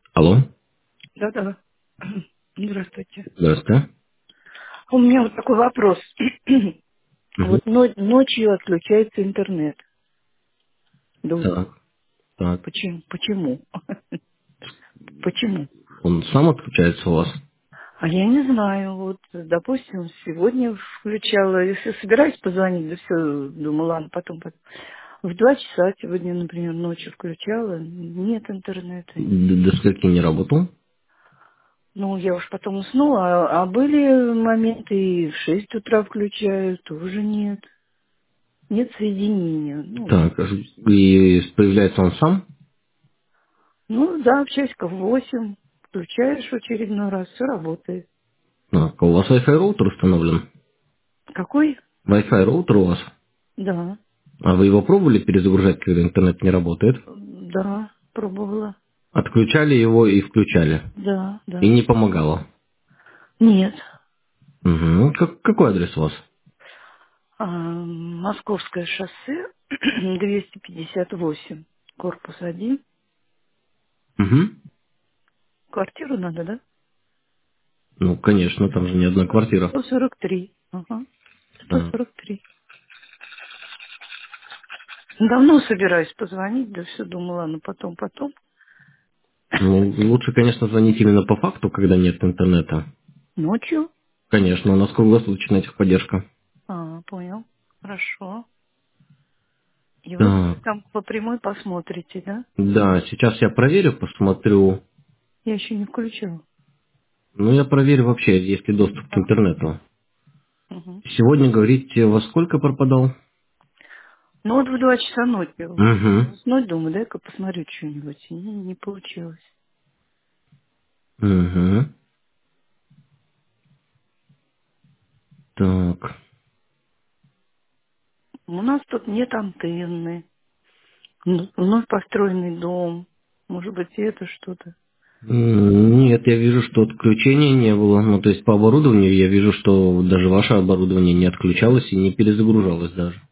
Алло, Да-да. Здравствуйте. здравствуйте. У меня вот такой вопрос. Мгм. Вот ночью отключается интернет. Дома. Так, так. Почему? Почему? Почему? Он сам отключается у вас? А я не знаю. Вот, допустим, сегодня включала, если собираюсь позвонить, да все, думала, ладно, потом. В 2 часа сегодня, например, ночью включала, нет интернета. До скольки не работал? Ну, я уж потом уснула, а были моменты и в 6 утра включаю, тоже нет. Нет соединения. Так, и появляется он сам? Да, в часиков 8. Включаешь в очередной раз, все работает. Так, а у вас Wi-Fi роутер установлен? Какой? Wi-Fi роутер у вас? Да, А вы его пробовали перезагружать, когда интернет не работает? да, пробовала. Отключали его и включали. Да, И да. не помогало. Нет. Угу. Какой адрес у вас? Московское шоссе, 258, корпус 1. Угу. Квартиру надо, да? Ну, конечно, там же не одна квартира. 143. Ага, Так. 143. Давно собираюсь позвонить, да все думала, ну потом. Ну, лучше, конечно, звонить именно по факту, когда нет интернета. Ночью? Конечно, у нас круглосуточная техподдержка. Понял. Хорошо. И вы Так, там по прямой посмотрите, да? да, сейчас я проверю, посмотрю. Я еще не включила. Ну, я проверю вообще, есть ли доступ к Ага. интернету. Мгм. Сегодня, говорите, во сколько пропадал? Ну вот в 2 часа ночи. Угу. Уснуть, думаю, дай-ка посмотрю что-нибудь. Не получилось. Угу. Так. У нас тут нет антенны. Вновь построенный дом. Может быть, и это что-то. Нет, я вижу, что отключения не было. Ну, то есть по оборудованию я вижу, что даже ваше оборудование не отключалось и не перезагружалось даже.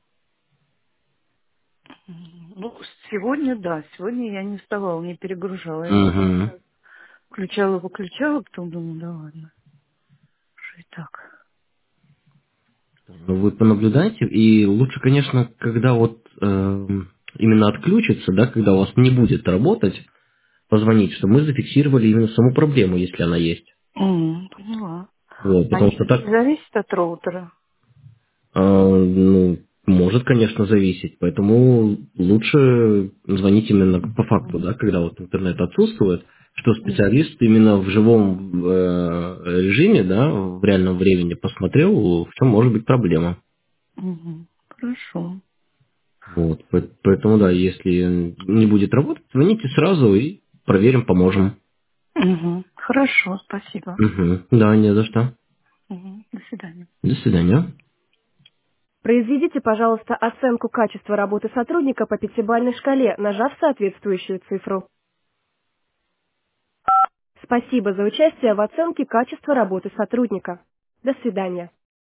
Ну, сегодня, да. Сегодня я не вставала, не перегружала. Я несколько Угу. раз включала, потом думаю, да ладно. Уже и так. Ну, вы понаблюдайте, и лучше, конечно, когда вот именно отключится, да, когда у вас не будет работать, позвонить, чтобы мы зафиксировали именно саму проблему, если она есть. Поняла. Вот, А потому что не так, зависит от роутера? ну, может, конечно, зависеть. Поэтому лучше звонить именно по факту, да, когда вот интернет отсутствует, что Мгм. специалист именно в живом режиме, да, в реальном времени посмотрел, в чем может быть проблема. Хорошо. Вот, поэтому, да, если не будет работать, звоните сразу и проверим, поможем. Хорошо, спасибо. Угу. Да, не за что. До свидания. До свидания. Произведите, пожалуйста, оценку качества работы сотрудника по пятибалльной шкале, нажав соответствующую цифру. Спасибо за участие в оценке качества работы сотрудника. До свидания.